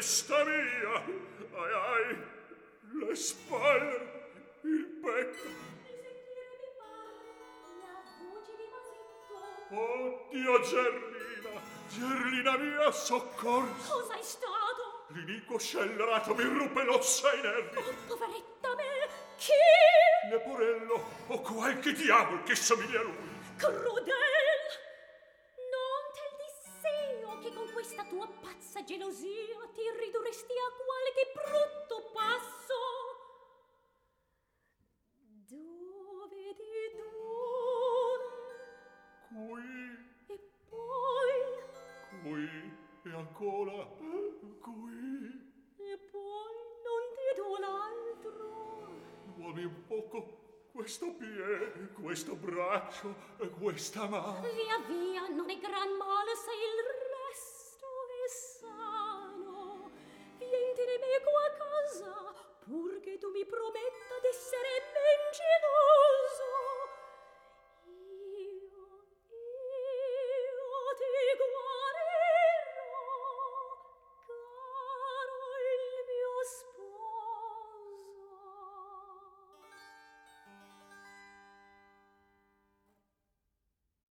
testa mia, ai ai, le spalle, il petto. Di sentire mi pare la voce di Masitto. Oddio, Gerlina mia, soccorso. Cosa è stato? L'iniquo scellerato mi ruppe l'ossa ai nervi. Oh, poveretta me, chi? Leporello o qualche diavolo che somiglia a lui. Crudel! Non te diss'io che con questa tua pazza gelosia ti ridurresti a qualche brutto passo. Dove ti dura? Qui. E poi? Qui. E ancora. Qui. E poi non ti do l'altro. Duomi un poco questo piede, questo braccio e questa mano. Via via, non è gran male se il resto è sano. Vientene meco a casa, pur che tu mi prometta d'essere men geloso. Io ti guardo